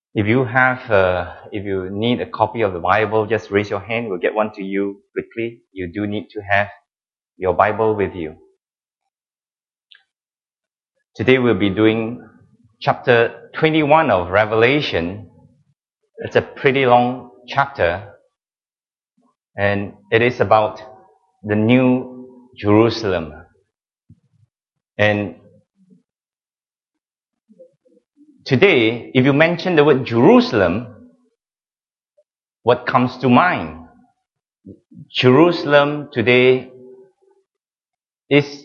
If you need a copy of the Bible, just raise your hand. We'll get one to you quickly. You do need to have your Bible with you. Today we'll be doing chapter 21 of Revelation. It's a pretty long chapter, and it is about the New Jerusalem. And today, if you mention the word Jerusalem, what comes to mind? Jerusalem today is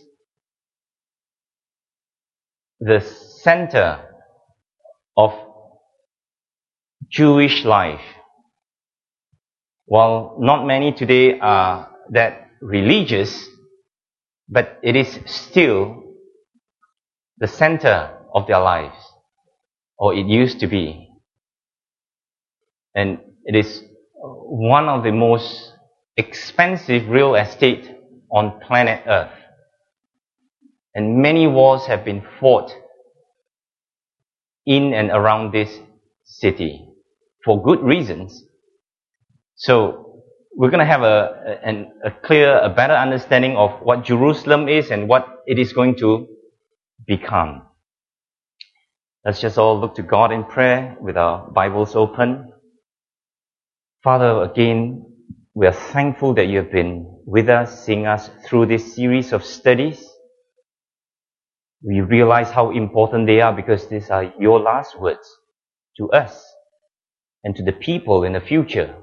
the center of Jewish life. While not many today are that religious, but it is still the center of their lives, or it used to be. And it is one of the most expensive real estate on planet Earth. And many wars have been fought in and around this city for good reasons. So we're going to have a better understanding of what Jerusalem is and what it is going to become. Let's just all look to God in prayer with our Bibles open. Father, again, we are thankful that you have been with us, seeing us through this series of studies. We realize how important they are because these are your last words to us and to the people in the future.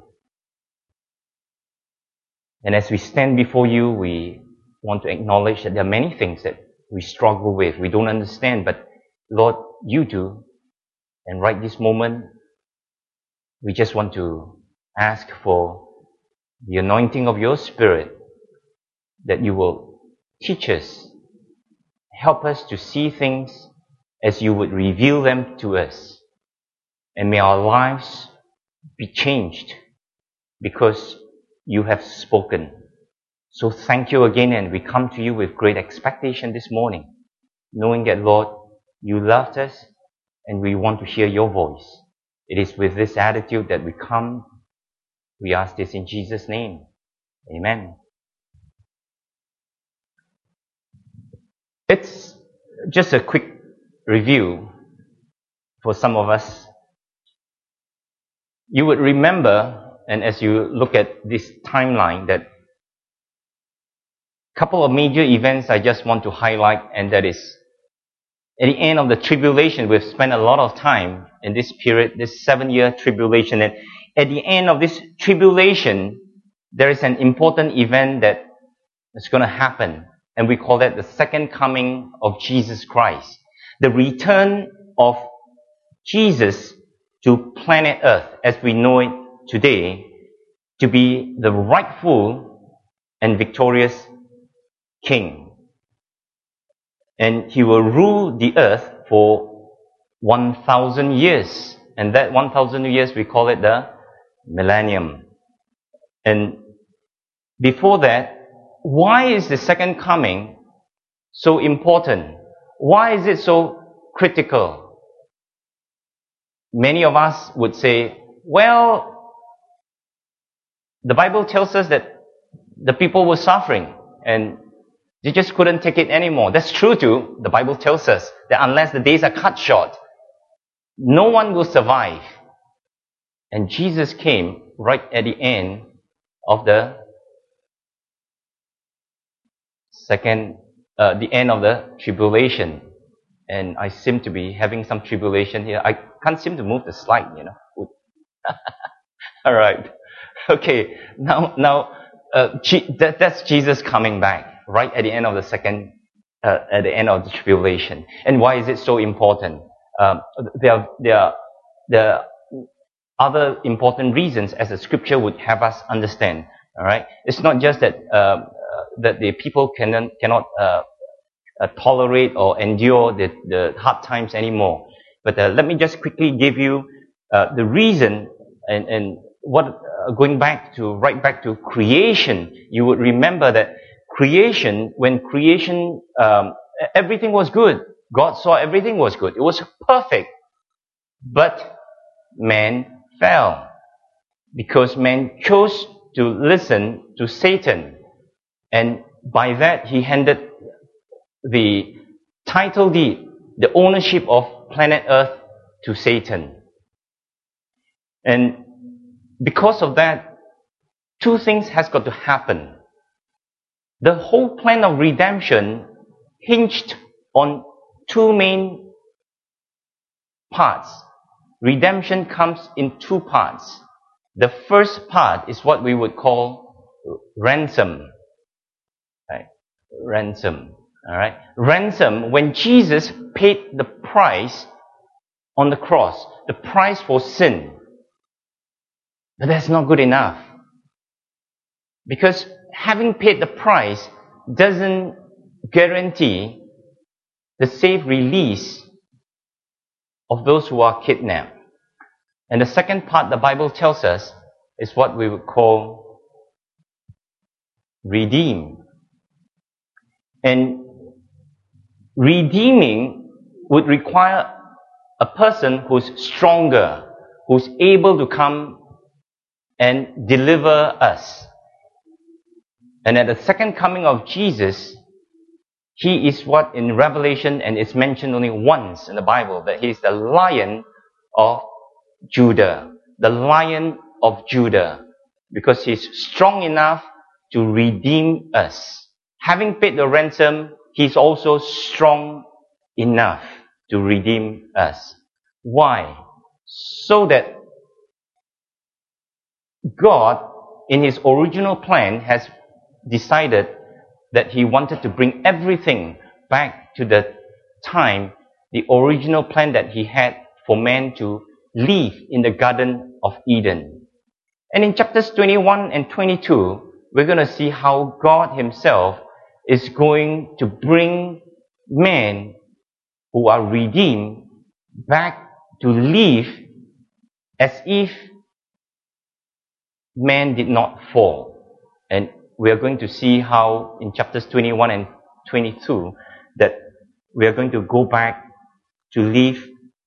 And as we stand before you, we want to acknowledge that there are many things that we struggle with, we don't understand, but Lord, you do. And right this moment, we just want to ask for the anointing of your Spirit, that you will teach us, help us to see things as you would reveal them to us. And may our lives be changed because you have spoken. So thank you again, and we come to you with great expectation this morning, knowing that, Lord, you loved us and we want to hear your voice. It is with this attitude that we come. We ask this in Jesus' name. Amen. It's just a quick review for some of us. You would remember, and as you look at this timeline, that a couple of major events I just want to highlight, and that is at the end of the tribulation. We've spent a lot of time in this period, this 7-year tribulation, and at the end of this tribulation, there is an important event that is going to happen, and we call that the second coming of Jesus Christ. The return of Jesus to planet Earth as we know it today, to be the rightful and victorious King. And he will rule the earth for 1,000 years. And that 1,000 years, we call it the millennium. And before that, why is the second coming so important? Why is it so critical? Many of us would say, well, the Bible tells us that the people were suffering and they just couldn't take it anymore. That's true too. The Bible tells us that unless the days are cut short, no one will survive. And Jesus came right at the end of the end of the tribulation. And I seem to be having some tribulation here. I can't seem to move the slide, All right. Okay. Now, that's Jesus coming back right at the end of at the end of the tribulation. And why is it so important? There are other important reasons, as the scripture would have us understand. All right. It's not just that that the people cannot tolerate or endure the hard times anymore. But let me just quickly give you the reason and what going right back to creation. You would remember that when creation, everything was good. God saw everything was good. It was perfect. But man fell. Because man chose to listen to Satan. And by that, he handed the title deed, the ownership of planet Earth to Satan. And because of that, two things has got to happen. The whole plan of redemption hinged on two main parts. Redemption comes in two parts. The first part is what we would call ransom. Right? Ransom. Alright? Ransom, when Jesus paid the price on the cross, the price for sin. But that's not good enough. Because having paid the price doesn't guarantee the safe release of those who are kidnapped. And the second part the Bible tells us is what we would call redeem. And redeeming would require a person who's stronger, who's able to come and deliver us. And at the second coming of Jesus, he is what in Revelation, and it's mentioned only once in the Bible, that he is the Lion of Judah. The Lion of Judah. Because he's strong enough to redeem us. Having paid the ransom, he's also strong enough to redeem us. Why? So that God, in his original plan, has decided that he wanted to bring everything back to the time, the original plan that he had for man to live in the Garden of Eden. And in chapters 21 and 22, we're going to see how God himself is going to bring men who are redeemed back to live as if man did not fall. And we are going to see how in chapters 21 and 22 that we are going to go back to live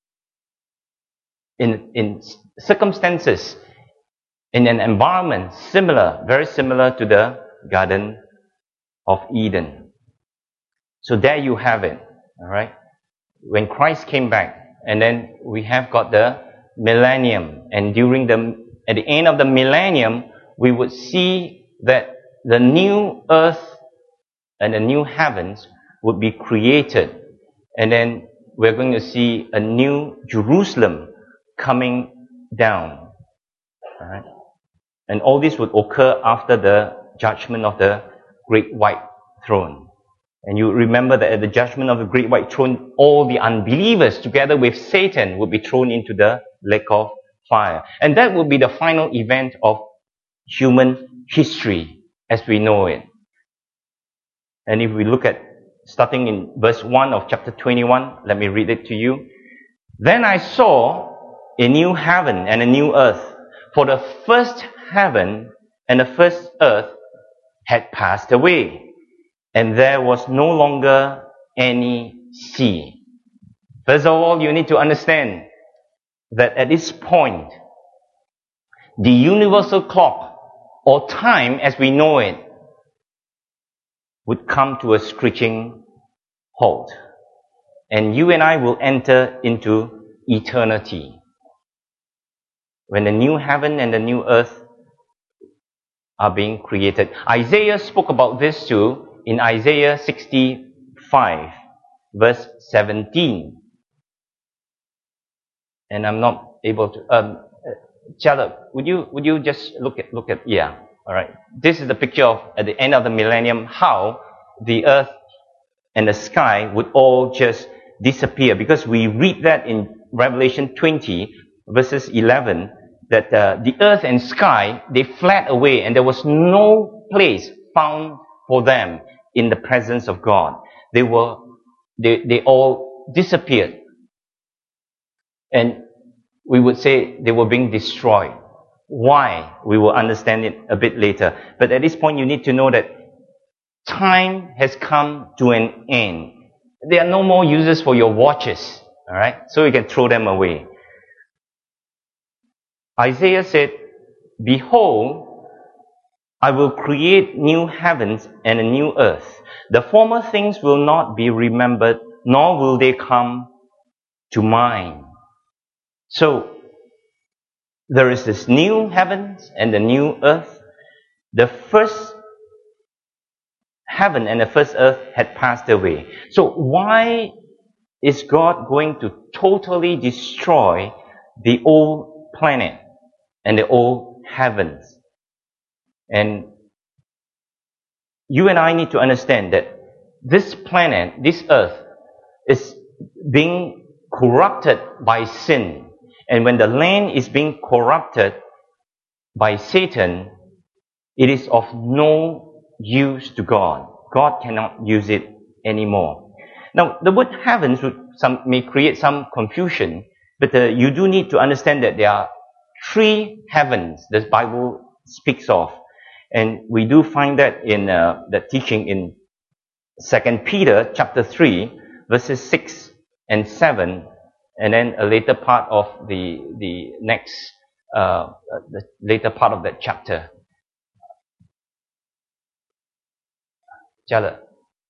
in circumstances, in an environment similar, very similar to the Garden of Eden. So there you have it. Alright? When Christ came back, and then we have got the millennium, and at the end of the millennium, we would see that the new earth and the new heavens would be created. And then we're going to see a new Jerusalem coming down. Alright? And all this would occur after the judgment of the great white throne. And you remember that at the judgment of the great white throne, all the unbelievers together with Satan would be thrown into the lake of fire. And that will be the final event of human history as we know it. And if we look at, starting in verse 1 of chapter 21, let me read it to you. Then I saw a new heaven and a new earth, for the first heaven and the first earth had passed away, and there was no longer any sea. First of all, you need to understand that at this point, the universal clock, or time as we know it, would come to a screeching halt. And you and I will enter into eternity. When the new heaven and the new earth are being created. Isaiah spoke about this too in Isaiah 65, verse 17. And I'm not able to... Charlotte, would you just look at yeah, all right. This is the picture of at the end of the millennium how the earth and the sky would all just disappear, because we read that in Revelation 20 verses 11 that the earth and sky, they fled away and there was no place found for them in the presence of God. They all disappeared, and we would say they were being destroyed. Why? We will understand it a bit later. But at this point, you need to know that time has come to an end. There are no more uses for your watches. Alright? So you can throw them away. Isaiah said, "Behold, I will create new heavens and a new earth. The former things will not be remembered, nor will they come to mind." So, there is this new heavens and the new earth. The first heaven and the first earth had passed away. So why is God going to totally destroy the old planet and the old heavens? And you and I need to understand that this planet, this earth, is being corrupted by sin. And when the land is being corrupted by Satan, it is of no use to God. God cannot use it anymore. Now, the word heavens may create some confusion, but you do need to understand that there are three heavens the Bible speaks of. And we do find that in the teaching in 2 Peter chapter 3, verses 6 and 7, and then a later part of the next, the later part of that chapter. Charlotte,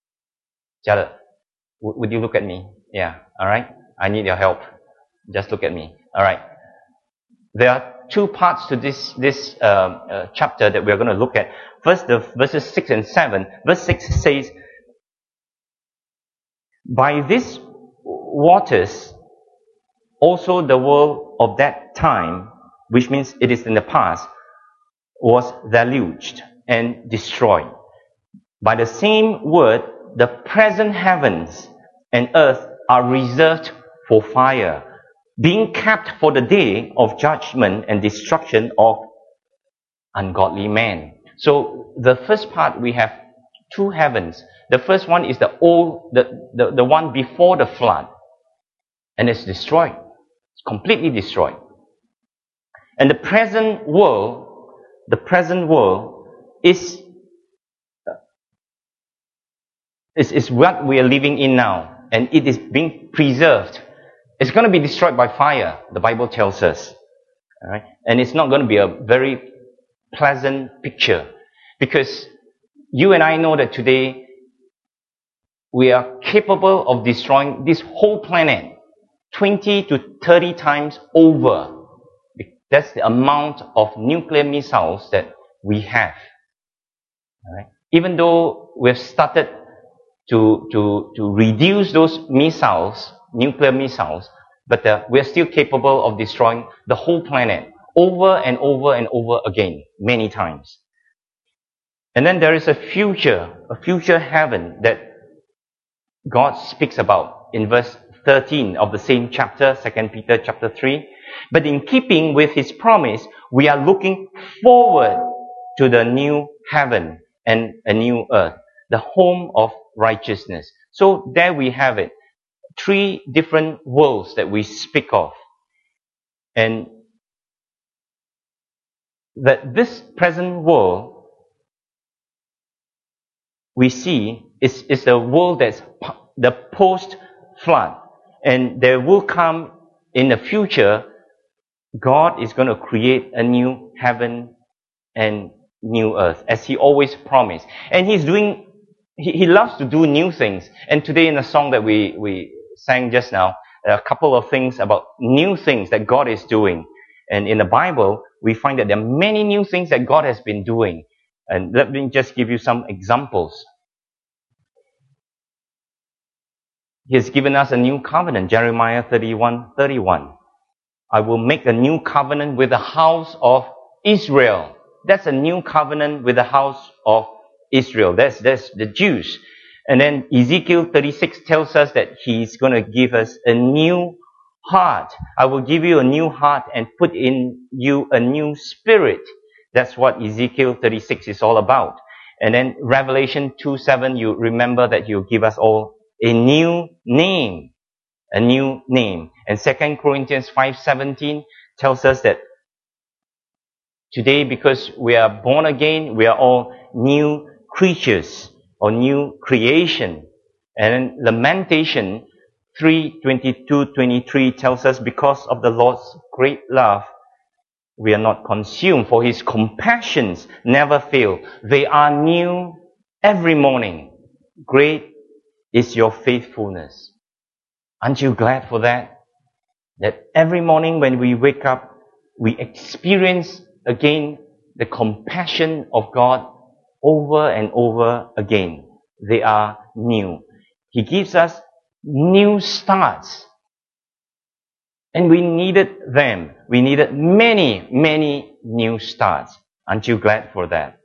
would you look at me? Yeah, all right. I need your help. Just look at me. All right. There are two parts to this chapter that we are going to look at. First, the verses 6 and 7. Verse 6 says, "By these waters, also the world of that time," which means it is in the past, "was deluged and destroyed. By the same word, the present heavens and earth are reserved for fire, being kept for the day of judgment and destruction of ungodly men." So the first part, we have two heavens. The first one is the one before the flood, and it's destroyed. It's completely destroyed. And the present world is what we are living in now, and it is being preserved. It's going to be destroyed by fire, the Bible tells us. All right? And it's not going to be a very pleasant picture, because you and I know that today we are capable of destroying this whole planet 20 to 30 times over. That's the amount of nuclear missiles that we have. All right? Even though we've started to reduce those missiles, nuclear missiles, but we're still capable of destroying the whole planet over and over and over again, many times. And then there is a future heaven that God speaks about in verse 13 of the same chapter, 2 Peter chapter 3. "But in keeping with his promise, we are looking forward to the new heaven and a new earth, the home of righteousness." So there we have it. Three different worlds that we speak of. And that this present world we see is a world that's the post-flood. And there will come in the future, God is going to create a new heaven and new earth, as he always promised. And he's doing, he loves to do new things. And today in the song that we sang just now, a couple of things about new things that God is doing. And in the Bible, we find that there are many new things that God has been doing. And let me just give you some examples. He has given us a new covenant, Jeremiah 31:31. "I will make a new covenant with the house of Israel." That's a new covenant with the house of Israel. That's the Jews. And then Ezekiel 36 tells us that he's going to give us a new heart. "I will give you a new heart and put in you a new spirit." That's what Ezekiel 36 is all about. And then Revelation 2:7, you remember that he'll give us all a new name. A new name. And 2 Corinthians 5:17 tells us that today, because we are born again, we are all new creatures or new creation. And Lamentation 3:22-23 tells us, "Because of the Lord's great love we are not consumed, for his compassions never fail. They are new every morning. Great is your faithfulness. Aren't you glad for that? That every morning when we wake up, we experience again the compassion of God over and over again. They are new. He gives us new starts. And we needed them. We needed many, many new starts. Aren't you glad for that?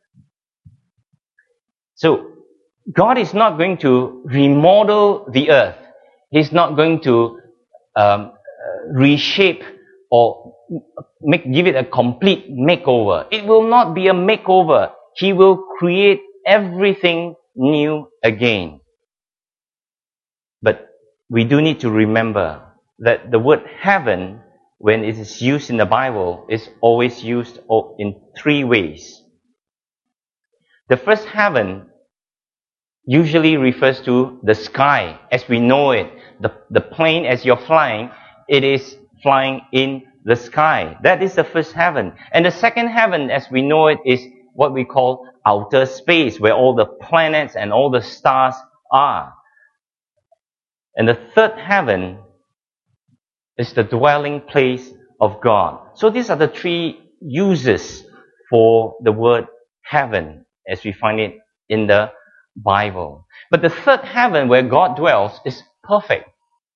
So, God is not going to remodel the earth. He's not going to reshape or give it a complete makeover. It will not be a makeover. He will create everything new again. But we do need to remember that the word heaven, when it is used in the Bible, is always used in three ways. The first heaven usually refers to the sky as we know it. The plane, as you're flying, it is flying in the sky. That is the first heaven. And the second heaven, as we know it, is what we call outer space, where all the planets and all the stars are. And the third heaven is the dwelling place of God. So these are the three uses for the word heaven as we find it in the Bible. But the third heaven where God dwells is perfect.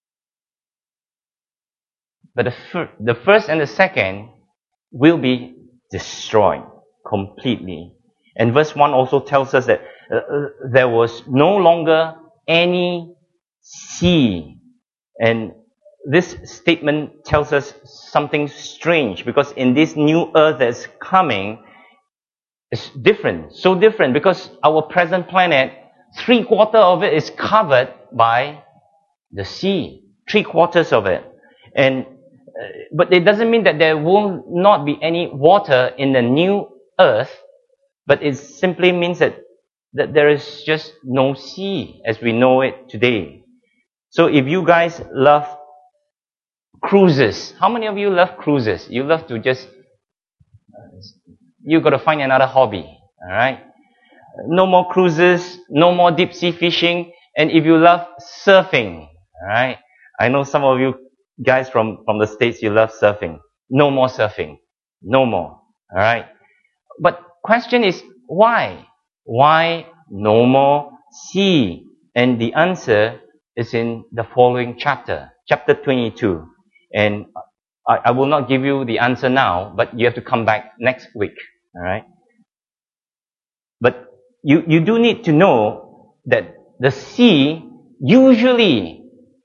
But the first and the second will be destroyed completely. And verse 1 also tells us that there was no longer any sea. And this statement tells us something strange, because in this new earth that's coming, it's different, so different, because our present planet, 3/4 of it is covered by the sea, 3/4 of it. But it doesn't mean that there will not be any water in the new earth, but it simply means that there is just no sea as we know it today. So if you guys love cruises, how many of you love cruises? You love to just, you got to find another hobby, alright? No more cruises, no more deep sea fishing, and if you love surfing, alright? I know some of you guys from the States, you love surfing. No more surfing. No more. Alright? But question is, why? Why no more sea? And the answer is in the following chapter. Chapter 22. And I will not give you the answer now, but you have to come back next week. Alright? But you do need to know that the sea usually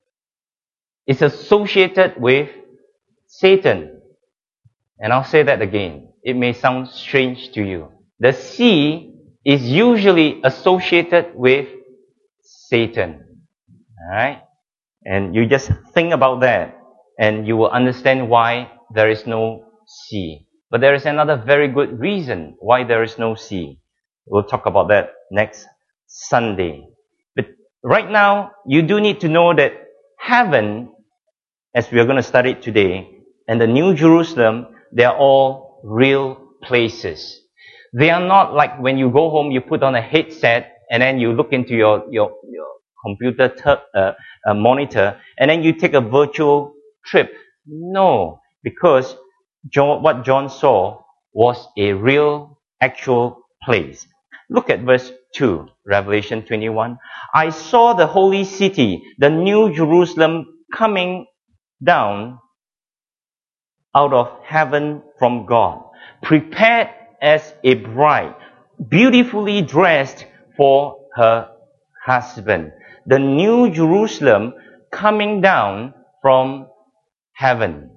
is associated with Satan. And I'll say that again. It may sound strange to you. The sea is usually associated with Satan. Alright? And you just think about that, and you will understand why there is no sea. But there is another very good reason why there is no sea. We'll talk about that next Sunday. But right now, you do need to know that heaven, as we are going to study it today, and the New Jerusalem, they are all real places. They are not like when you go home, you put on a headset, and then you look into your computer monitor, and then you take a virtual trip. No, because what John saw was a real, actual place. Look at verse 2, Revelation 21. I saw the holy city, the New Jerusalem, coming down out of heaven from God, prepared as a bride, beautifully dressed for her husband. The New Jerusalem coming down from heaven.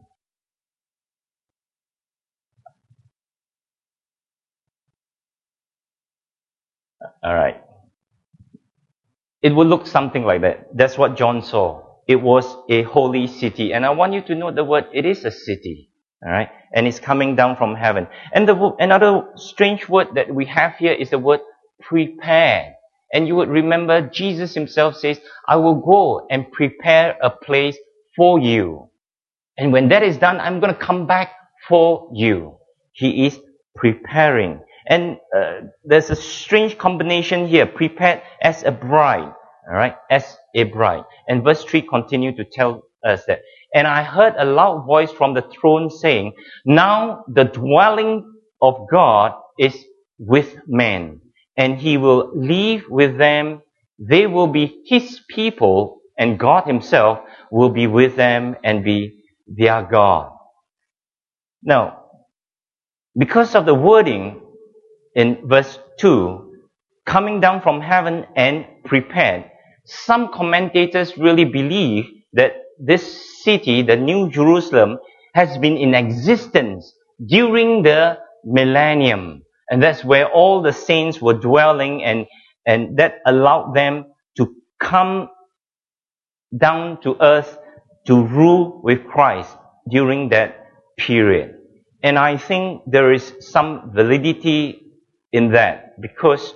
Alright. It will look something like that. That's what John saw. It was a holy city. And I want you to know the word, it is a city. Alright? And it's coming down from heaven. And another strange word that we have here is the word prepare. And you would remember Jesus himself says, I will go and prepare a place for you. And when that is done, I'm going to come back for you. He is preparing. And there's a strange combination here, prepared as a bride. All right, as a bride. And verse 3 continue to tell us that, and I heard a loud voice from the throne saying, now the dwelling of God is with men, and he will live with them. They will be his people, and God himself will be with them and be their God. Now, because of the wording in verse 2, coming down from heaven and prepared, some commentators really believe that this city, the New Jerusalem, has been in existence during the millennium. And that's where all the saints were dwelling, and that allowed them to come down to earth to rule with Christ during that period. And I think there is some validity in that, because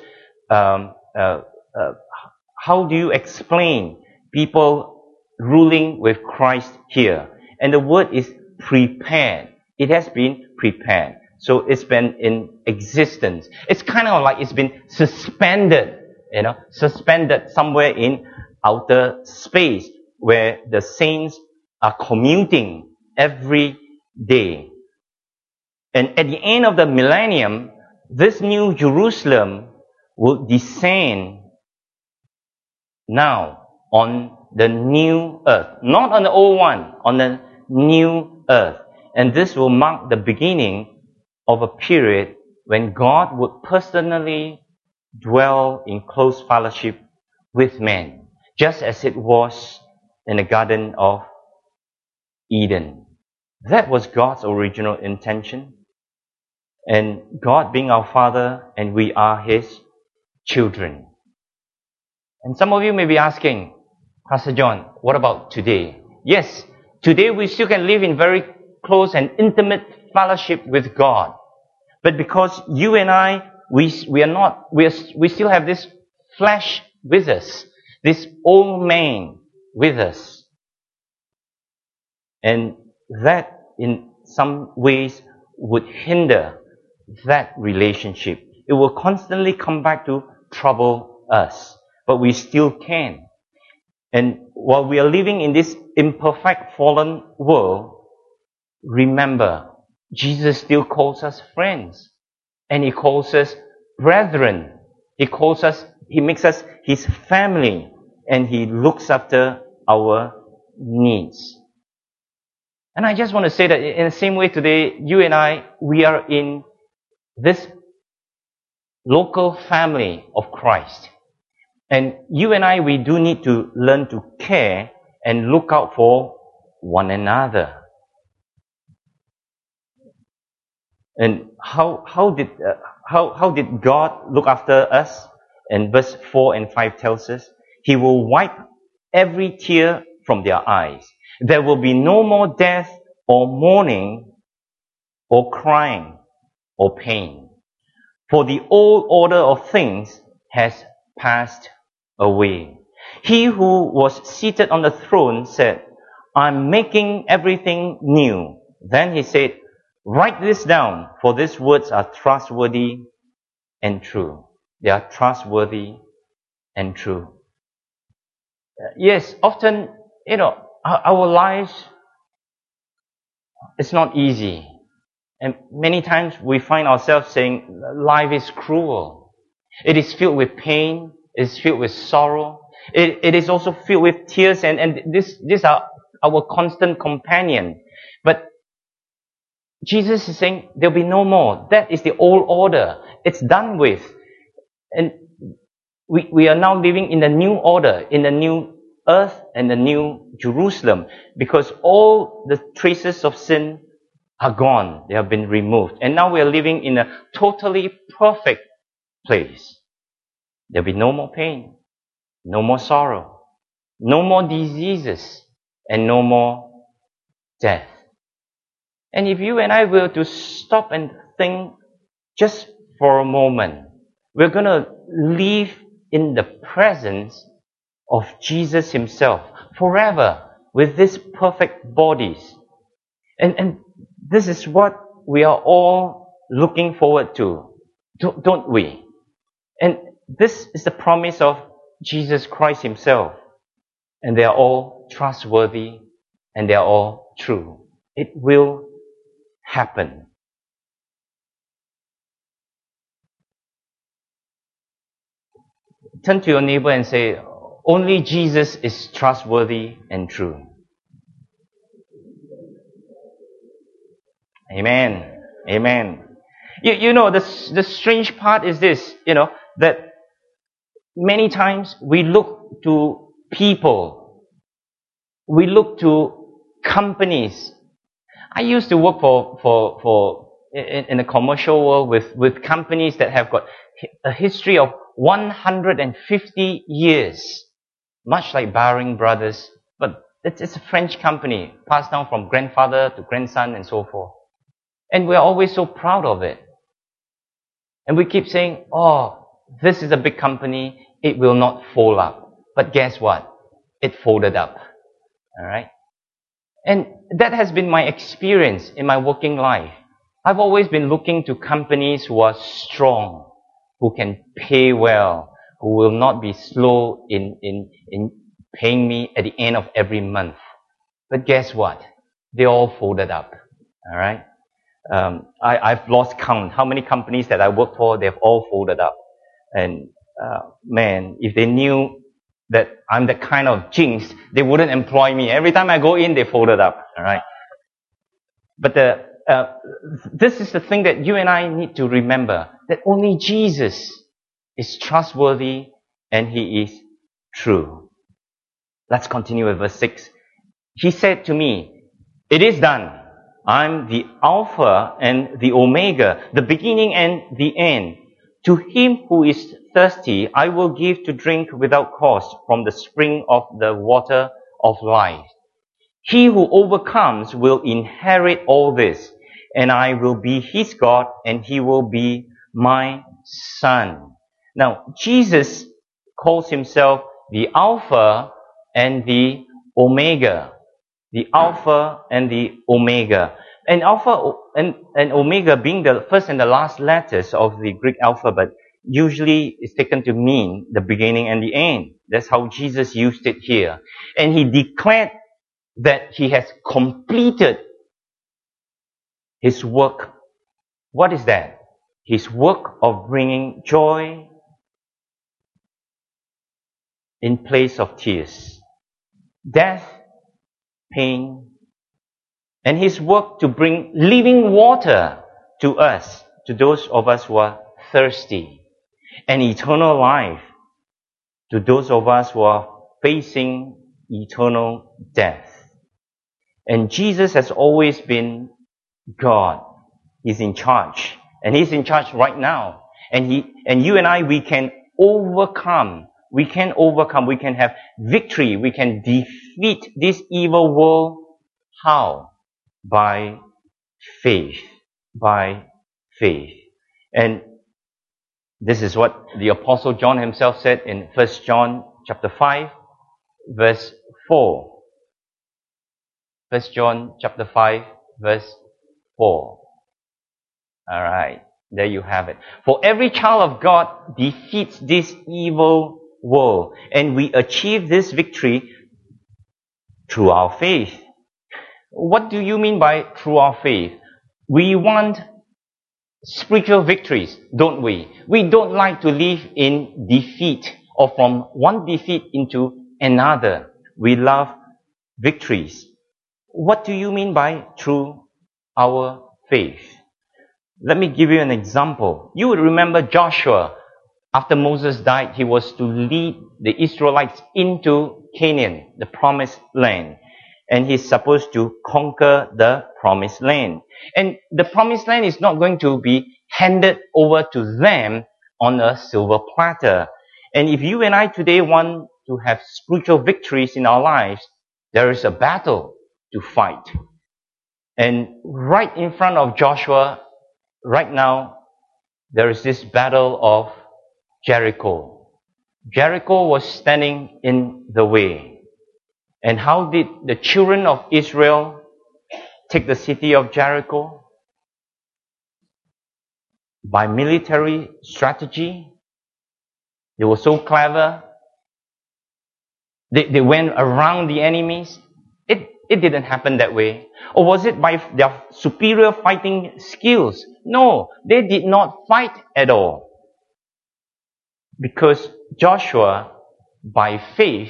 how do you explain people ruling with Christ here? And the word is prepared. It has been prepared. So it's been in existence. It's kind of like it's been suspended, suspended somewhere in outer space where the saints are commuting every day. And at the end of the millennium, this new Jerusalem will descend now on the new earth. Not on the old one, on the new earth. And this will mark the beginning of a period when God would personally dwell in close fellowship with men, just as it was in the Garden of Eden. That was God's original intention. And God being our Father, and we are His children. And some of you may be asking, Pastor John, what about today? Yes, today we still can live in very close and intimate fellowship with God. But because you and I, we still have this flesh with us, this old man with us. And that in some ways would hinder that relationship. It will constantly come back to trouble us. But we still can. And while we are living in this imperfect fallen world, remember, Jesus still calls us friends. And He calls us brethren. He makes us His family. And He looks after our needs. And I just want to say that in the same way today, you and I, we are in this local family of Christ. And you and I, we do need to learn to care and look out for one another. And how did God look after us? And verse 4 and 5 tells us, He will wipe every tear from their eyes. There will be no more death or mourning or crying or pain. For the old order of things has passed away. He who was seated on the throne said, I'm making everything new. Then He said, write this down, for these words are trustworthy and true. They are trustworthy and true. Yes, often, our lives, it's not easy. And many times we find ourselves saying, life is cruel. It is filled with pain. It is filled with sorrow. It is also filled with tears, and these are our constant companion. But Jesus is saying, there'll be no more. That is the old order. It's done with. And we are now living in the new order, in the new earth and the new Jerusalem, because all the traces of sin are gone. They have been removed. And now we are living in a totally perfect place. There'll be no more pain, no more sorrow, no more diseases, and no more death. And if you and I were to stop and think just for a moment, we're going to live in the presence of Jesus Himself forever with these perfect bodies. And this is what we are all looking forward to, don't we? And this is the promise of Jesus Christ himself. And they are all trustworthy and they are all true. It will happen. Turn to your neighbor and say, only Jesus is trustworthy and true. Amen. Amen. You know, the strange part is this, that many times we look to people, we look to companies. I used to work in the commercial world with companies that have got a history of 150 years, much like Baring Brothers, but it's a French company, passed down from grandfather to grandson and so forth. And we're always so proud of it. And we keep saying, oh, this is a big company, it will not fold up. But guess what? It folded up. Alright? And that has been my experience in my working life. I've always been looking to companies who are strong, who can pay well, who will not be slow in paying me at the end of every month. But guess what? They all folded up. Alright? I've lost count how many companies that I work for, they've all folded up. And man, if they knew that I'm the kind of jinx, they wouldn't employ me. Every time I go in, they folded up. All right. But this is the thing that you and I need to remember, that only Jesus is trustworthy and he is true. Let's continue with verse 6. He said to me, it is done. I'm the Alpha and the Omega, the beginning and the end. To him who is thirsty, I will give to drink without cost from the spring of the water of life. He who overcomes will inherit all this, and I will be his God, and he will be my son. Now, Jesus calls himself the Alpha and the Omega. The Alpha and the Omega. And Alpha and Omega being the first and the last letters of the Greek alphabet usually is taken to mean the beginning and the end. That's how Jesus used it here. And he declared that he has completed his work. What is that? His work of bringing joy in place of tears. Death, pain, and his work to bring living water to us, to those of us who are thirsty, and eternal life to those of us who are facing eternal death. And Jesus has always been God. He's in charge. And he's in charge right now. And you and I, we can overcome. We can overcome. We can have victory. We can defeat this evil world. How? By faith. By faith. And this is what the Apostle John himself said in 1 John chapter 5, verse 4. 1 John chapter 5, verse 4. Alright, there you have it. For every child of God defeats this evil world, and we achieve this victory through our faith. What do you mean by through our faith? We want spiritual victories, don't we? We don't like to live in defeat or from one defeat into another. We love victories. What do you mean by through our faith? Let me give you an example. You would remember Joshua. After Moses died, he was to lead the Israelites into Canaan, the promised land. And he's supposed to conquer the promised land. And the promised land is not going to be handed over to them on a silver platter. And if you and I today want to have spiritual victories in our lives, there is a battle to fight. And right in front of Joshua, right now, there is this battle of Jericho. Jericho was standing in the way. And how did the children of Israel take the city of Jericho? by military strategy. They were so clever. They went around the enemies. It didn't happen that way. Or was it by their superior fighting skills? No, they did not fight at all. Because Joshua, by faith,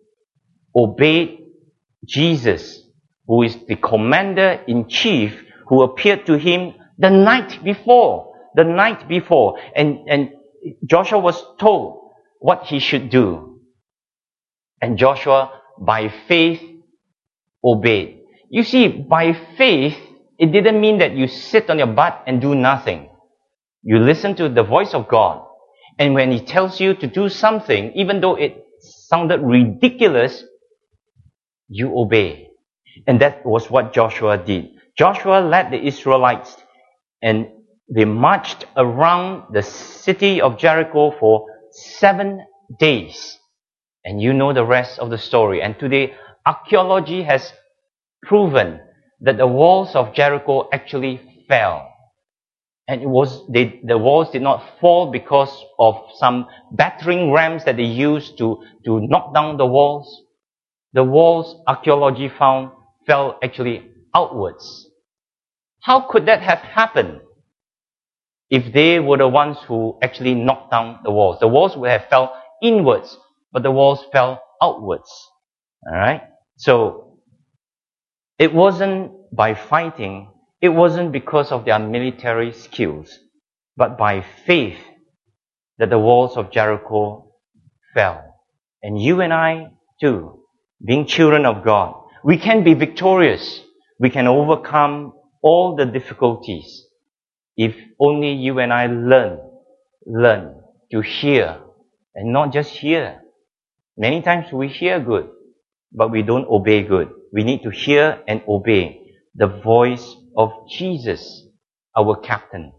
obeyed Jesus, who is the commander-in-chief, who appeared to him the night before. And Joshua was told what he should do. And Joshua, by faith, obeyed. You see, by faith, it didn't mean that you sit on your butt and do nothing. You listen to the voice of God. And when He tells you to do something, even though it sounded ridiculous, you obey. And that was what Joshua did. Joshua led the Israelites, and they marched around the city of Jericho for 7 days. And you know the rest of the story. And today, archaeology has proven that the walls of Jericho actually fell. And the walls did not fall because of some battering rams that they used to knock down the walls. The walls, archaeology found, fell actually outwards. How could that have happened if they were the ones who actually knocked down the walls? The walls would have fell inwards, but the walls fell outwards. Alright? So, it wasn't by fighting, it wasn't because of their military skills, but by faith that the walls of Jericho fell. And you and I, too, being children of God, we can be victorious. We can overcome all the difficulties if only you and I learn to hear, and not just hear. Many times we hear good, but we don't obey good. We need to hear and obey the voice of Jesus, our captain.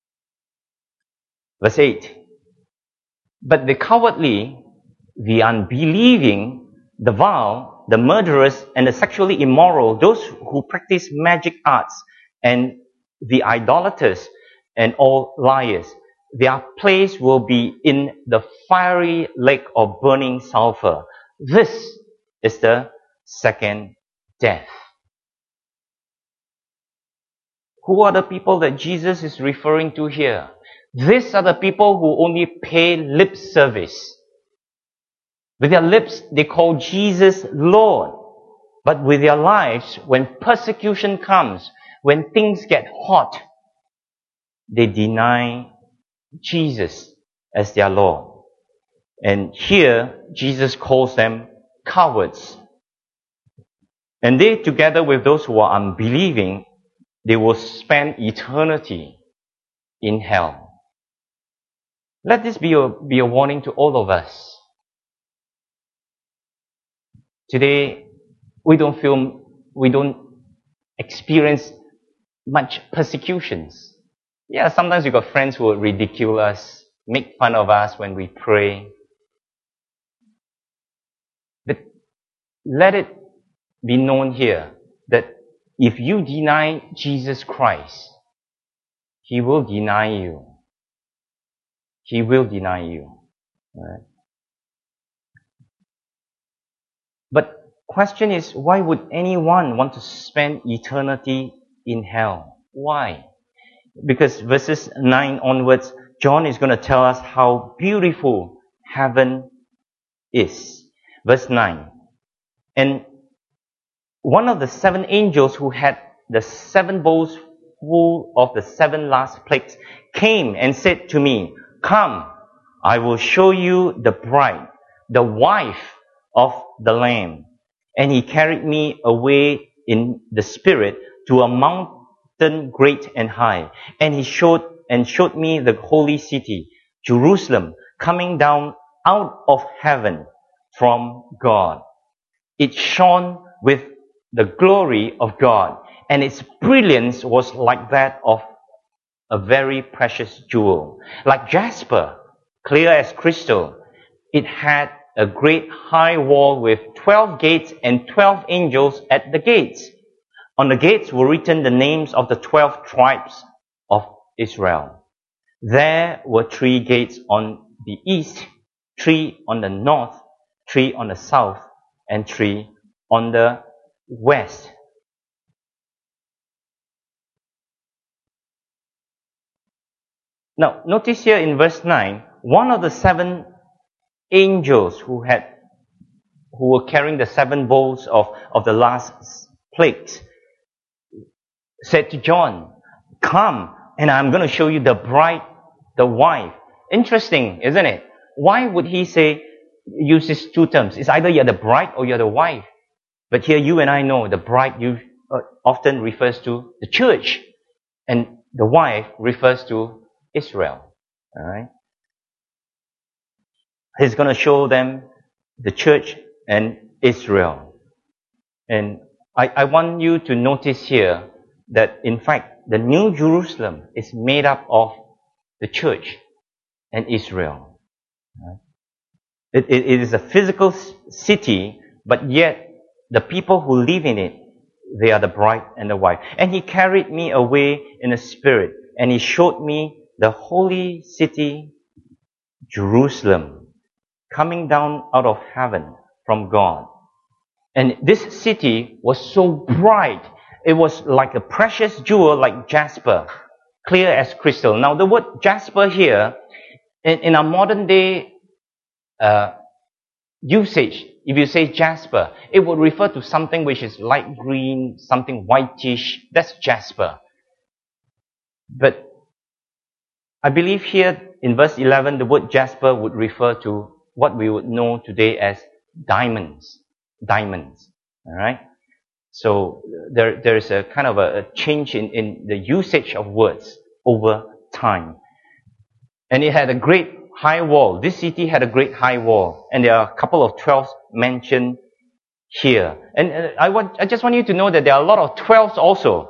Verse 8. But the cowardly, the unbelieving, the vile, the murderers, and the sexually immoral, those who practice magic arts, and the idolaters, and all liars, their place will be in the fiery lake of burning sulfur. This is the second death. Who are the people that Jesus is referring to here? These are the people who only pay lip service. With their lips, they call Jesus Lord. But with their lives, when persecution comes, when things get hot, they deny Jesus as their Lord. And here, Jesus calls them cowards. And they, together with those who are unbelieving, they will spend eternity in hell. Let this be a warning to all of us. Today, we don't experience much persecutions. Yeah, sometimes we got friends who will ridicule us, make fun of us when we pray. But let it be known here that if you deny Jesus Christ, He will deny you. He will deny you. Right? But question is, why would anyone want to spend eternity in hell? Why? Because verses 9 onwards, John is going to tell us how beautiful heaven is. Verse 9. And one of the 7 angels who had the 7 bowls full of the 7 last plagues came and said to me, "Come, I will show you the bride, the wife of the Lamb." And he carried me away in the Spirit to a mountain great and high. And he showed me the holy city, Jerusalem, coming down out of heaven from God. It shone with the glory of God, and its brilliance was like that of a very precious jewel. Like jasper, clear as crystal, it had a great high wall with 12 gates and 12 angels at the gates. On the gates were written the names of the 12 tribes of Israel. There were 3 gates on the east, 3 on the north, 3 on the south, and 3 on the west. Now, notice here in verse 9, one of the 7 angels who were carrying the 7 bowls of the last plagues said to John, "Come, and I'm going to show you the bride, the wife." Interesting, isn't it? Why would he use these 2 terms? It's either you're the bride or you're the wife. But here you and I know the bride often refers to the church, and the wife refers to Israel. All right? He's going to show them the church and Israel. And I want you to notice here that, in fact, the New Jerusalem is made up of the church and Israel. It is a physical city, but yet the people who live in it, they are the bride and the wife. And he carried me away in the spirit, and he showed me the holy city, Jerusalem, coming down out of heaven from God. And this city was so bright, it was like a precious jewel, like jasper, clear as crystal. Now, the word jasper here, in our modern day usage, if you say jasper, it would refer to something which is light green, something whitish. That's jasper. But I believe here in verse 11, the word jasper would refer to what we would know today as diamonds. Diamonds. All right? So there is a kind of a change in the usage of words over time. And it had a great high wall. This city had a great high wall. And there are a couple of 12s mentioned here. And I just want you to know that there are a lot of 12s also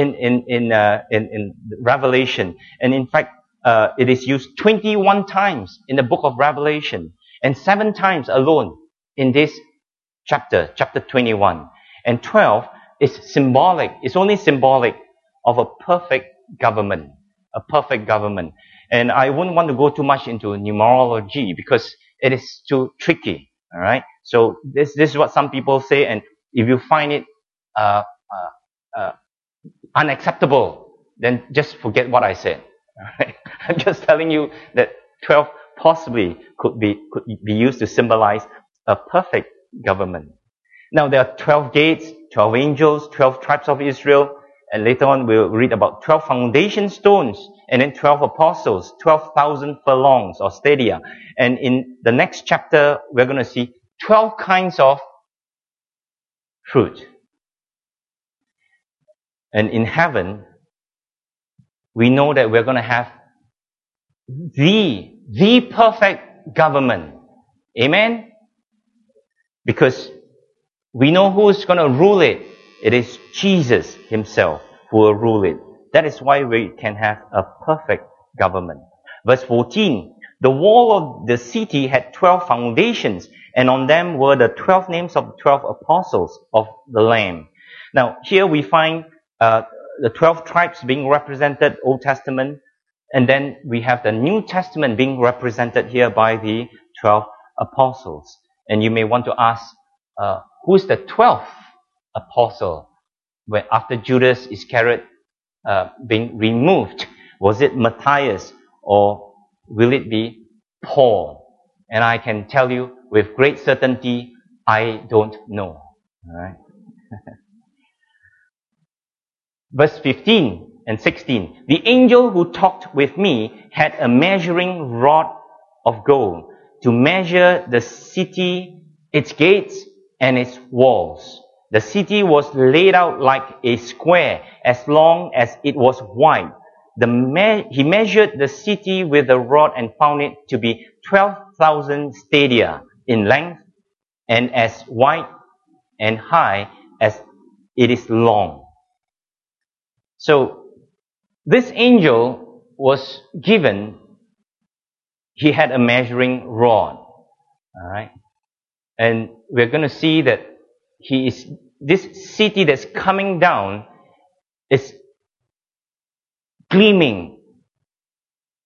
in Revelation. And in fact, it is used 21 times in the book of Revelation, and 7 times alone in this chapter 21. And 12 is symbolic. It's only symbolic of a perfect government. A perfect government. And I wouldn't want to go too much into numerology because it is too tricky. All right. So this is what some people say, and if you find it unacceptable, then just forget what I said. All right? I'm just telling you that 12 possibly could be used to symbolize a perfect government. Now there are 12 gates, 12 angels, 12 tribes of Israel, and later on we'll read about 12 foundation stones, and then 12 apostles, 12,000 furlongs or stadia. And in the next chapter, we're going to see 12 kinds of fruit. And in heaven, we know that we're going to have the perfect government. Amen? Because we know who's going to rule it. It is Jesus himself who will rule it. That is why we can have a perfect government. Verse 14, the wall of the city had 12 foundations, and on them were the 12 names of the 12 apostles of the Lamb. Now, here we find the 12 tribes being represented, Old Testament, and then we have the New Testament being represented here by the 12 apostles. And you may want to ask, who's the 12th apostle? When after Judas Iscariot being removed, was it Matthias or will it be Paul? And I can tell you with great certainty, I don't know. All right. Verse 15 and 16. The angel who talked with me had a measuring rod of gold to measure the city, its gates, and its walls. The city was laid out like a square, as long as it was wide. He measured the city with the rod and found it to be 12,000 stadia in length, and as wide and high as it is long. So, this angel was given, he had a measuring rod. Alright? And we're going to see that this city that's coming down is gleaming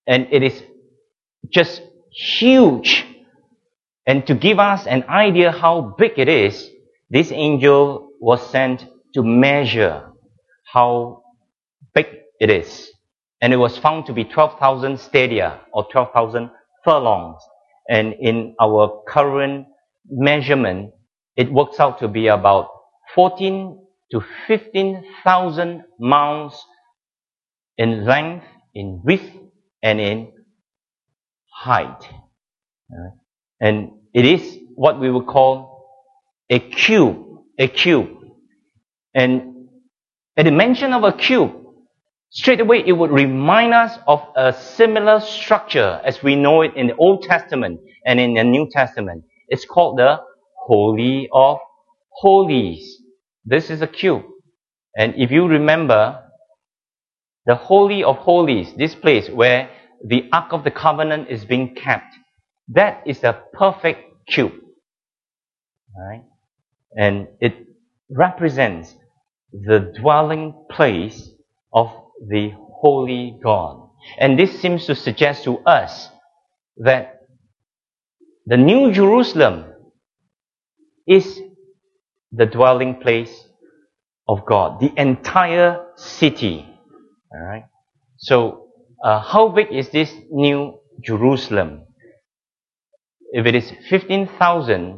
And it is just huge. And to give us an idea how big it is, this angel was sent to measure how big it is. And it was found to be 12,000 stadia, or 12,000 furlongs. And in our current measurement, it works out to be about 14 to 15,000 miles in length, in width, and in height. And it is what we would call a cube. A cube. And at the mention of a cube, straight away it would remind us of a similar structure as we know it in the Old Testament and in the New Testament. It's called the Holy of Holies. This is a cube. And if you remember, the Holy of Holies, this place where the Ark of the Covenant is being kept, that is a perfect cube. Right? And it represents the dwelling place of the Holy God. And this seems to suggest to us that the New Jerusalem is the dwelling place of God, the entire city. All right. So, how big is this New Jerusalem? If it is 15,000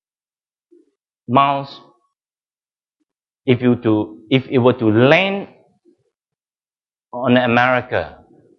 miles, if it were to land on America,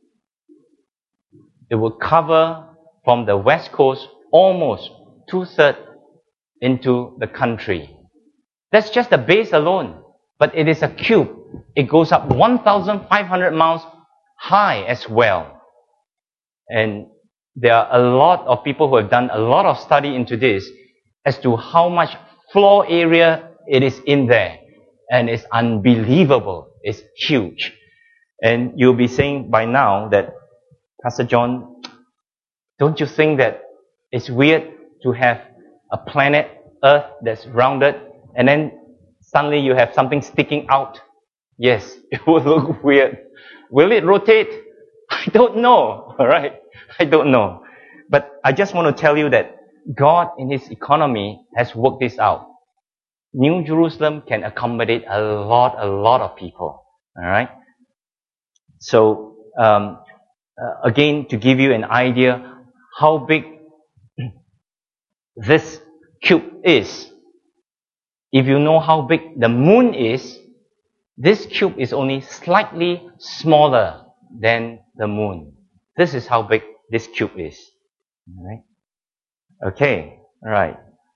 it would cover from the west coast almost 2/3 into the country. That's just the base alone. But it is a cube. It goes up 1,500 miles high as well. And there are a lot of people who have done a lot of study into this as to how much floor area it is in there. And it's unbelievable. It's huge. And you'll be saying by now that, Pastor John, don't you think that it's weird to have a planet, Earth, that's rounded, and then suddenly you have something sticking out? Yes, it will look weird. Will it rotate? I don't know, alright? I don't know. But I just want to tell you that God in His economy has worked this out. New Jerusalem can accommodate a lot of people, alright? So, again, to give you an idea how big this cube is, if you know how big the moon is, this cube is only slightly smaller than the moon. This is how big this cube is. All right? Okay, all right.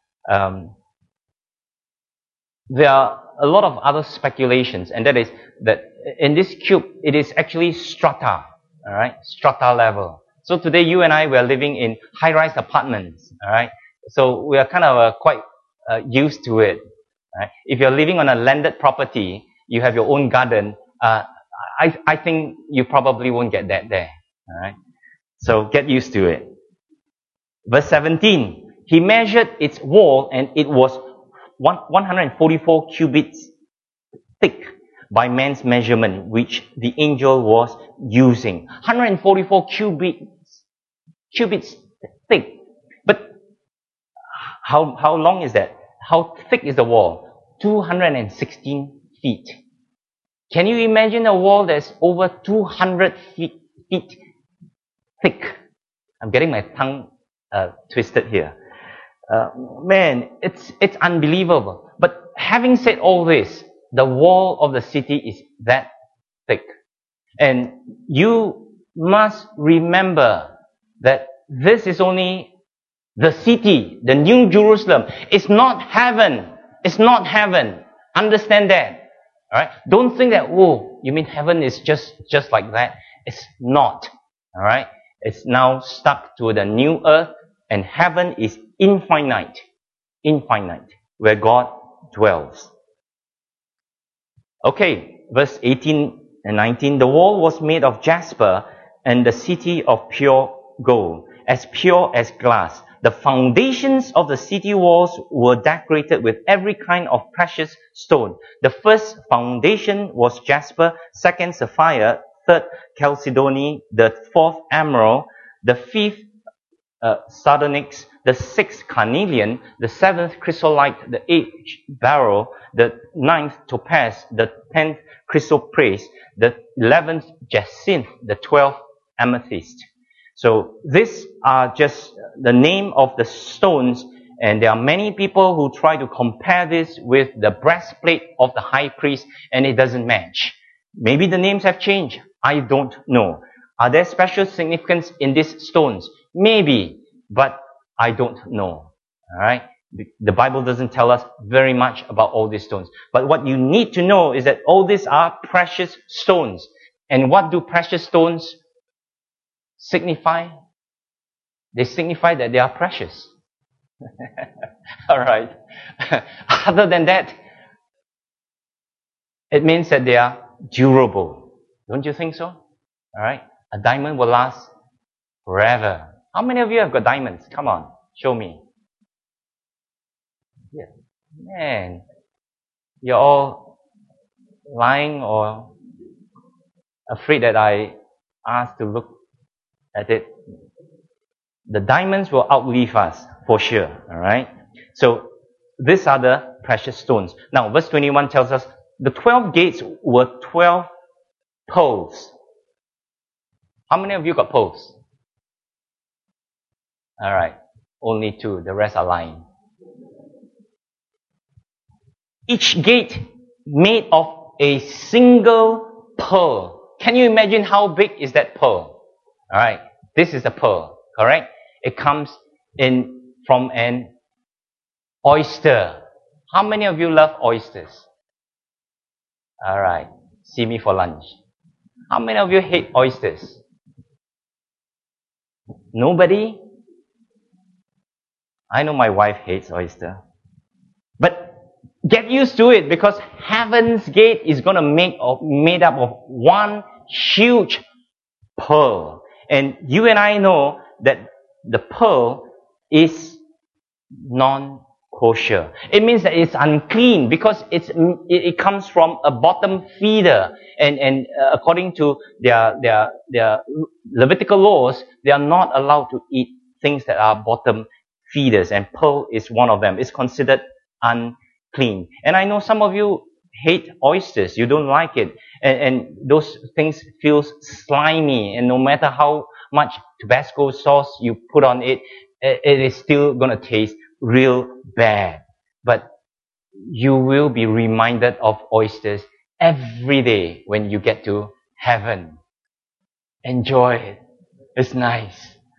There are a lot of other speculations, and that is that in this cube, it is actually strata, all right? Strata level. So today, you and I, we are living in high-rise apartments, all right? So we are kind of quite used to it. Right? If you're living on a landed property, you have your own garden, I think you probably won't get that there. All right? So get used to it. Verse 17, he measured its wall and it was 144 cubits thick by man's measurement, which the angel was using. 144 cubits thick. But how long is that? How thick is the wall? 216 feet. Can you imagine a wall that's over 200 feet thick? I'm getting my tongue twisted here. Man, it's unbelievable. But having said all this, the wall of the city is that thick. And you must remember that this is only the city, the New Jerusalem. It's not heaven. It's not heaven. Understand that. Alright? Don't think that, oh, you mean heaven is just like that. It's not. Alright? It's now stuck to the new earth, and heaven is infinite, where God dwells. Okay, verse 18 and 19. The wall was made of jasper, and the city of pure gold, as pure as glass. The foundations of the city walls were decorated with every kind of precious stone. The first foundation was jasper, second sapphire, third chalcedony, the fourth emerald, the fifth sardonyx, the sixth carnelian, the seventh chrysolite, the eighth beryl, the ninth topaz, the 10th chrysoprase, the 11th jacinth, the 12th amethyst. So these are just the name of the stones, and there are many people who try to compare this with the breastplate of the high priest, and it doesn't match. Maybe the names have changed. I don't know. Are there special significance in these stones? Maybe, but I don't know. Alright? The Bible doesn't tell us very much about all these stones. But what you need to know is that all these are precious stones. And what do precious stones signify? They signify that they are precious. Alright. Other than that, it means that they are durable. Don't you think so? Alright. A diamond will last forever. How many of you have got diamonds? Come on, show me. Yeah. Man, you're all lying or afraid that I asked to look at it. The diamonds will outlive us, for sure. Alright? So, these are the precious stones. Now, verse 21 tells us the 12 gates were 12 pearls. How many of you got pearls? Alright. Only 2. The rest are lying. Each gate made of a single pearl. Can you imagine how big is that pearl? Alright. This is a pearl. Correct? It comes in from an oyster. How many of you love oysters? Alright. See me for lunch. How many of you hate oysters? Nobody? I know my wife hates oyster. But get used to it, because heaven's gate is going to made up of one huge pearl. And you and I know that the pearl is non-kosher. It means that it's unclean because it comes from a bottom feeder. And according to their Levitical laws, they are not allowed to eat things that are bottom feeders. And pearl is one of them. It's considered unclean. And I know some of you hate oysters. You don't like it. And those things feel slimy. And no matter how much Tabasco sauce you put on it, it is still going to taste real bad. But you will be reminded of oysters every day when you get to heaven. Enjoy it. It's nice.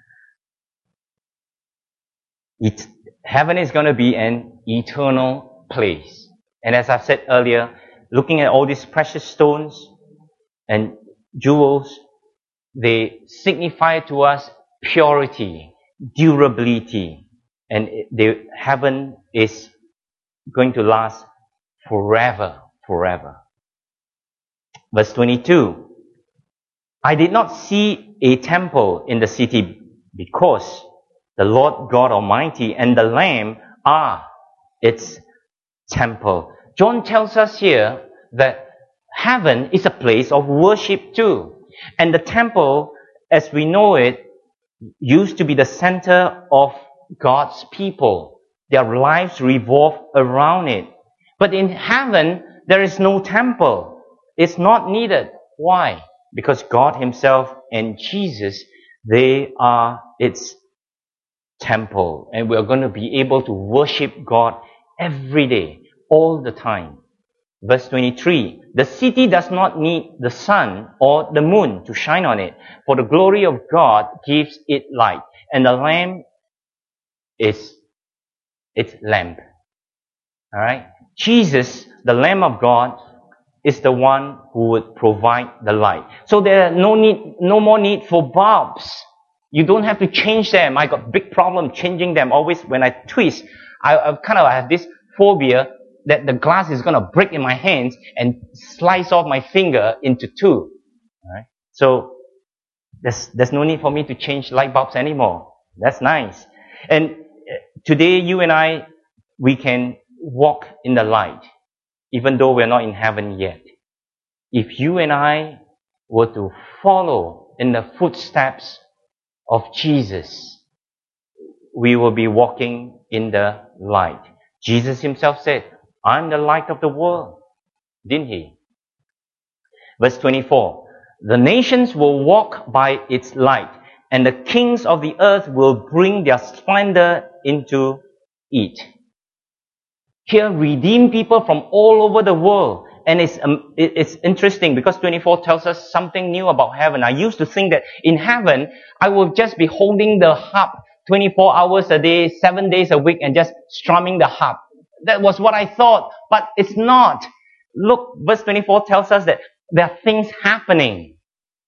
Heaven is going to be an eternal place. And as I've said earlier, looking at all these precious stones and jewels, they signify to us purity, durability, and heaven is going to last forever, forever. Verse 22, I did not see a temple in the city because the Lord God Almighty and the Lamb are its temple. John tells us here that heaven is a place of worship too. And the temple, as we know it, used to be the center of God's people. Their lives revolve around it. But in heaven, there is no temple. It's not needed. Why? Because God Himself and Jesus, they are its temple. And we are going to be able to worship God every day, all the time. Verse 23, the city does not need the sun or the moon to shine on it, for the glory of God gives it light, and the Lamb is its lamp. Alright? Jesus, the Lamb of God, is the one who would provide the light. So there are no more need for bulbs. You don't have to change them. I got big problem changing them. Always when I twist, I have this phobia that the glass is going to break in my hands and slice off my finger into 2. All right? So there's no need for me to change light bulbs anymore. That's nice. And today, you and I, we can walk in the light, even though we're not in heaven yet. If you and I were to follow in the footsteps of Jesus, we will be walking in the light. Jesus himself said, I'm the light of the world. Didn't he? Verse 24. The nations will walk by its light, and the kings of the earth will bring their splendor into it. Here, redeemed people from all over the world. And it's interesting because 24 tells us something new about heaven. I used to think that in heaven, I will just be holding the harp 24 hours a day, 7 days a week, and just strumming the harp. That was what I thought, but it's not. Look, verse 24 tells us that there are things happening.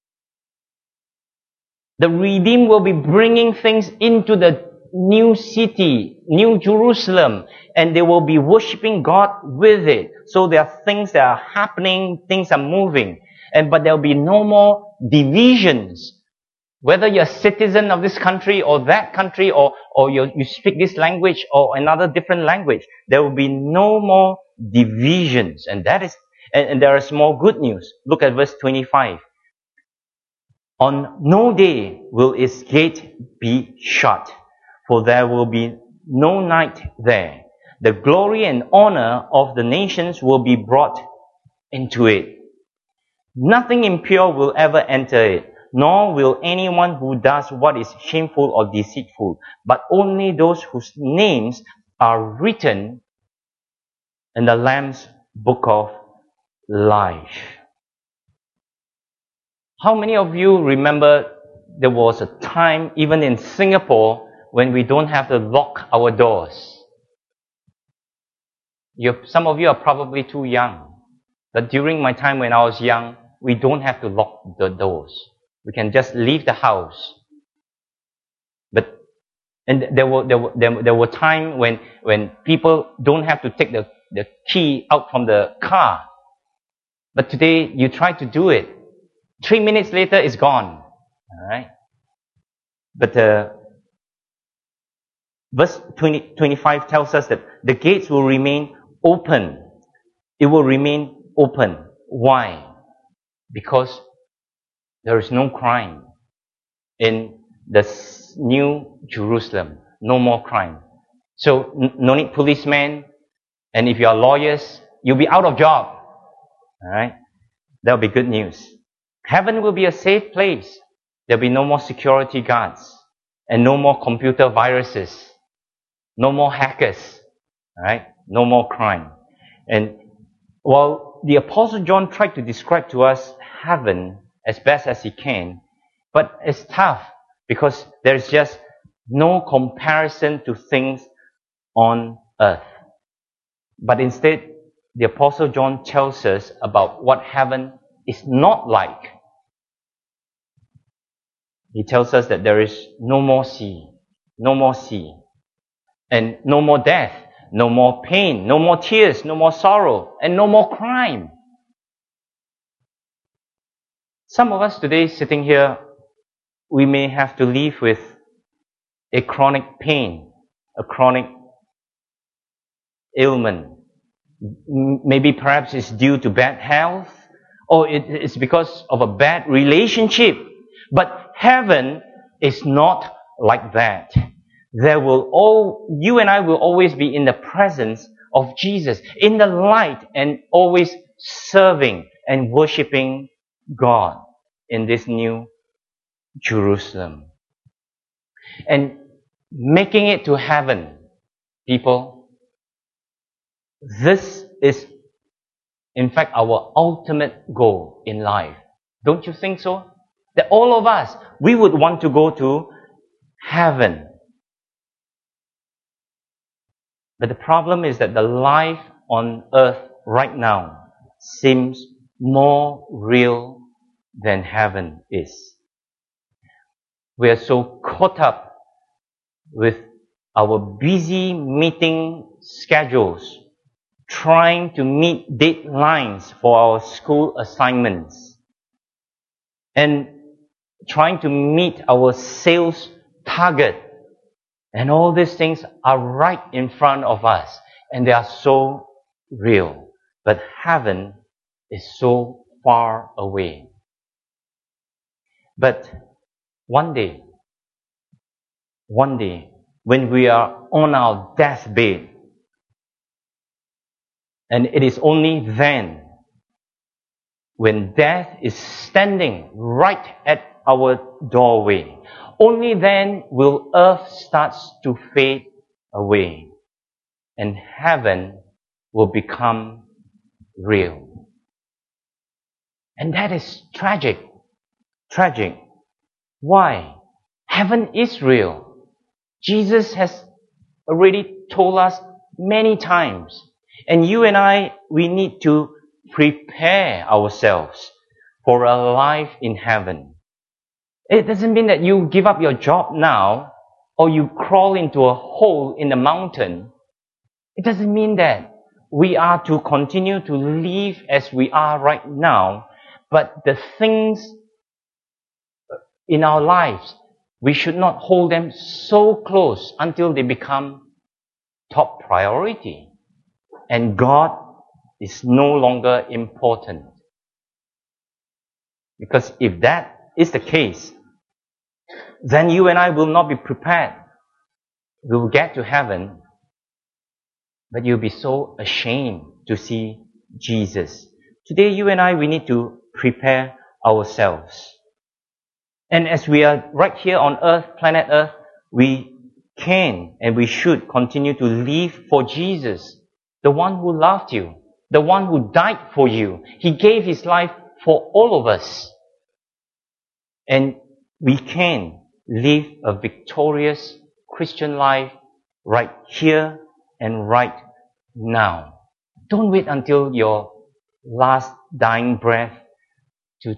The redeemed will be bringing things into the new city, New Jerusalem, and they will be worshiping God with it. So there are things that are happening, things are moving, but there will be no more divisions. Whether you're a citizen of this country or that country, or you speak this language or another different language, there will be no more divisions. And there is more good news. Look at verse 25. On no day will its gate be shut, for there will be no night there. The glory and honor of the nations will be brought into it. Nothing impure will ever enter it, nor will anyone who does what is shameful or deceitful, but only those whose names are written in the Lamb's book of life. How many of you remember there was a time, even in Singapore, when we don't have to lock our doors? Some of you are probably too young. But during my time when I was young, we don't have to lock the doors. We can just leave the house. And there were times when people don't have to take the key out from the car. But today, you try to do it. 3 minutes later, it's gone. Alright? But verse 25 tells us that the gates will remain open. It will remain open. Why? Because there is no crime in the New Jerusalem. No more crime. So, no need policemen. And if you are lawyers, you'll be out of job. Alright? That'll be good news. Heaven will be a safe place. There'll be no more security guards. And no more computer viruses. No more hackers. Alright? No more crime. And while the Apostle John tried to describe to us heaven as best as he can, but it's tough because there's just no comparison to things on earth. But instead, the Apostle John tells us about what heaven is not like. He tells us that there is no more sea, and no more death, no more pain, no more tears, no more sorrow, and no more crime. Some of us today sitting here, we may have to live with a chronic pain, a chronic ailment. Maybe perhaps it's due to bad health, or it's because of a bad relationship. But heaven is not like that. You and I will always be in the presence of Jesus, in the light, and always serving and worshiping God in this new Jerusalem. And making it to heaven, people, this is in fact our ultimate goal in life. Don't you think so? That all of us, we would want to go to heaven. But the problem is that the life on earth right now seems more real than heaven is. We are so caught up with our busy meeting schedules, trying to meet deadlines for our school assignments, and trying to meet our sales target. And all these things are right in front of us, and they are so real. But heaven is so far away. But one day, when we are on our deathbed, and it is only then, when death is standing right at our doorway, only then will earth start to fade away and heaven will become real. And that is tragic. Tragic. Why? Heaven is real. Jesus has already told us many times. And you and I, we need to prepare ourselves for a life in heaven. It doesn't mean that you give up your job now or you crawl into a hole in the mountain. It doesn't mean that we are to continue to live as we are right now, but the things in our lives, we should not hold them so close until they become top priority. And God is no longer important. Because if that is the case, then you and I will not be prepared. We will get to heaven, but you'll be so ashamed to see Jesus. Today, you and I, we need to prepare ourselves. And as we are right here on earth, planet earth, we can and we should continue to live for Jesus, the one who loved you, the one who died for you. He gave His life for all of us. And we can live a victorious Christian life right here and right now. Don't wait until your last dying breath to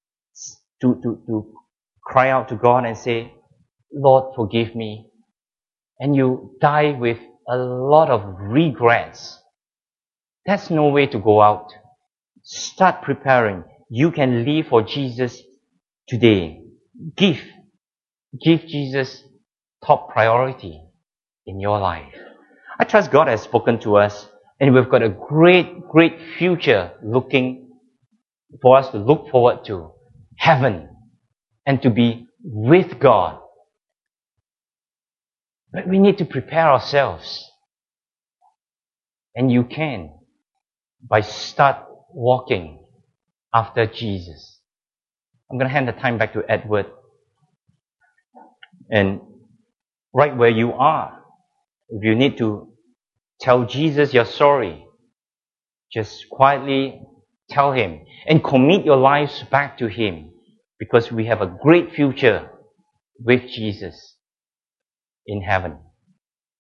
cry out to God and say, Lord, forgive me. And you die with a lot of regrets. That's no way to go out. Start preparing. You can live for Jesus today. Give Jesus top priority in your life. I trust God has spoken to us, and we've got a great future for us to look forward to. Heaven. And to be with God. But we need to prepare ourselves. And you can by start walking after Jesus. I'm going to hand the time back to Edward. And right where you are, if you need to tell Jesus you're sorry, just quietly tell Him and commit your lives back to Him, because we have a great future with Jesus in heaven.